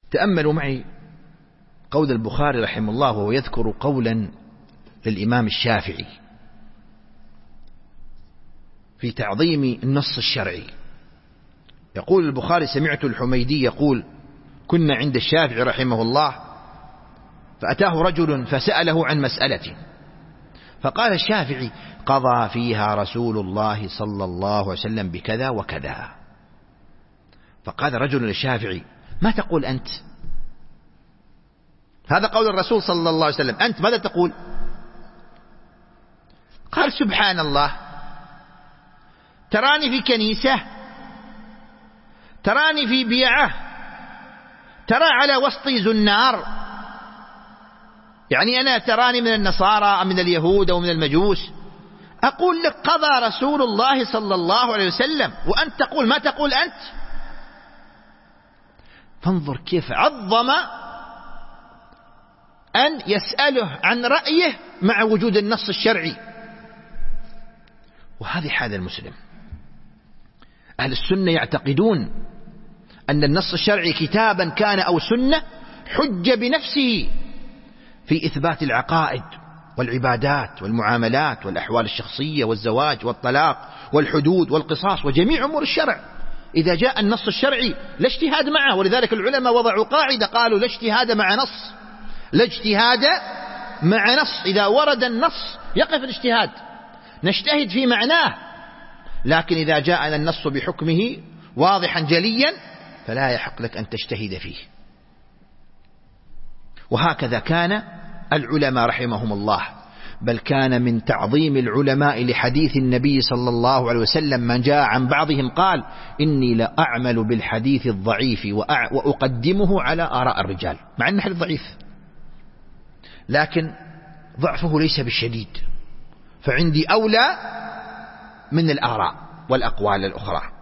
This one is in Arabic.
تأملوا معي قول البخاري رحمه الله وهو يذكر قولا للإمام الشافعي في تعظيم النص الشرعي. يقول البخاري: سمعت الحميدي يقول: كنا عند الشافعي رحمه الله فأتاه رجل فسأله عن مسألة، فقال الشافعي: قضى فيها رسول الله صلى الله عليه وسلم بكذا وكذا. فقال رجل للشافعي: ما تقول أنت؟ هذا قول الرسول صلى الله عليه وسلم، أنت ماذا تقول؟ قال: سبحان الله، تراني في كنيسة، تراني في بيعة، ترى على وسطي زنار، يعني أنا تراني من النصارى أو من اليهود أو من المجوس، أقول لك قضى رسول الله صلى الله عليه وسلم وأنت تقول ما تقول أنت. فانظر كيف عظم أن يسأله عن رأيه مع وجود النص الشرعي. وهذه حال المسلم. أهل السنة يعتقدون أن النص الشرعي كتابا كان أو سنة حج بنفسه في إثبات العقائد والعبادات والمعاملات والأحوال الشخصية والزواج والطلاق والحدود والقصاص وجميع أمور الشرع. إذا جاء النص الشرعي لا اجتهاد معه، ولذلك العلماء وضعوا قاعدة قالوا: لا اجتهاد مع نص، لا اجتهاد مع نص. إذا ورد النص يقف الاجتهاد، نجتهد في معناه، لكن إذا جاءنا النص بحكمه واضحا جليا فلا يحق لك أن تجتهد فيه. وهكذا كان العلماء رحمهم الله، بل كان من تعظيم العلماء لحديث النبي صلى الله عليه وسلم من جاء عن بعضهم قال: إني لأعمل بالحديث الضعيف وأقدمه على آراء الرجال، مع أن الحديث ضعيف لكن ضعفه ليس بالشديد، فعندي أولى من الآراء والأقوال الأخرى.